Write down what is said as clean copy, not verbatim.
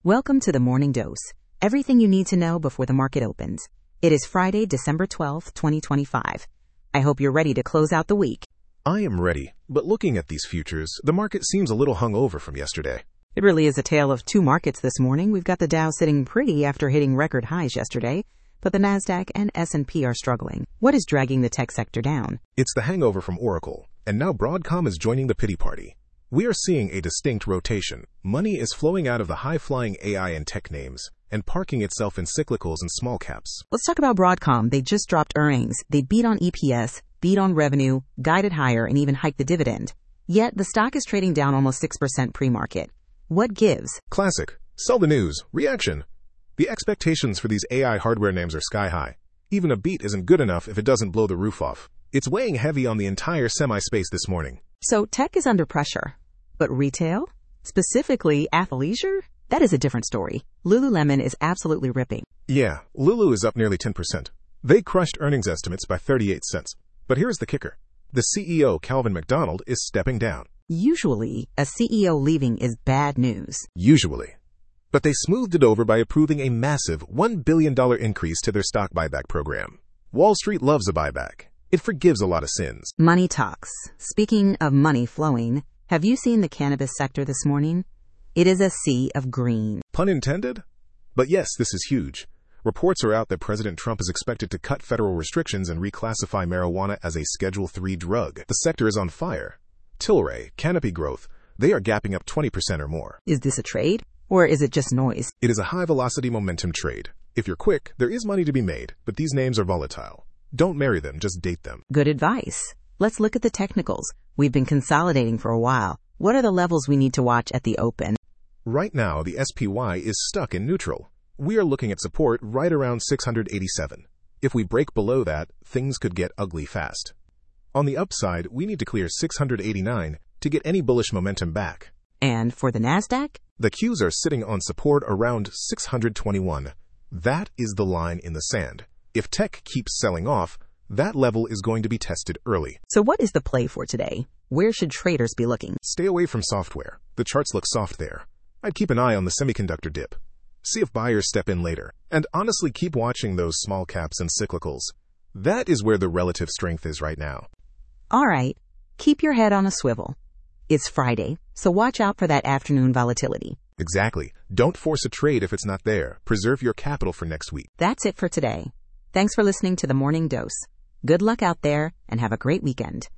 Welcome to the Morning Dose. Everything you need to know before the market opens. It is Friday, December 12th, 2025. I hope you're ready to close out the week. I am ready, but looking at these futures, the market seems a little hungover from yesterday. It really is a tale of two markets this morning. We've got the Dow sitting pretty after hitting record highs yesterday, but the Nasdaq and S&P are struggling. What is dragging the tech sector down? It's the hangover from Oracle, and now Broadcom is joining the pity party. We are seeing a distinct rotation. Money is flowing out of the high-flying AI and tech names and parking itself in cyclicals and small caps. Let's talk about Broadcom. They just dropped earnings. They beat on EPS, beat on revenue, guided higher, and even hiked the dividend. Yet the stock is trading down almost 6% pre-market. What gives? Classic. Sell the news. Reaction. The expectations for these AI hardware names are sky high. Even a beat isn't good enough if it doesn't blow the roof off. It's weighing heavy on the entire semi-space this morning. So tech is under pressure. But retail? Specifically athleisure? That is a different story. Lululemon is absolutely ripping. Yeah, Lulu is up nearly 10%. They crushed earnings estimates by 38 cents. But here's the kicker. The CEO, Calvin McDonald, is stepping down. Usually, a CEO leaving is bad news. Usually. But they smoothed it over by approving a massive $1 billion increase to their stock buyback program. Wall Street loves a buyback. It forgives a lot of sins. Money talks. Speaking of money flowing, have you seen the cannabis sector this morning? It is a sea of green. Pun intended? But yes, this is huge. Reports are out that President Trump is expected to cut federal restrictions and reclassify marijuana as a Schedule III drug. The sector is on fire. Tilray, Canopy Growth, they are gapping up 20% or more. Is this a trade? Or is it just noise? It is a high-velocity momentum trade. If you're quick, there is money to be made, but these names are volatile. Don't marry them, just date them. Good advice. Let's look at the technicals. We've been consolidating for a while. What are the levels we need to watch at the open? Right now, the SPY is stuck in neutral. We are looking at support right around 687. If we break below that, things could get ugly fast. On the upside, we need to clear 689 to get any bullish momentum back. And for the Nasdaq? The Qs are sitting on support around 621. That is the line in the sand. If tech keeps selling off, that level is going to be tested early. So what is the play for today? Where should traders be looking? Stay away from software. The charts look soft there. I'd keep an eye on the semiconductor dip. See if buyers step in later. And honestly, keep watching those small caps and cyclicals. That is where the relative strength is right now. All right. Keep your head on a swivel. It's Friday, so watch out for that afternoon volatility. Exactly. Don't force a trade if it's not there. Preserve your capital for next week. That's it for today. Thanks for listening to the Morning Dose. Good luck out there and have a great weekend.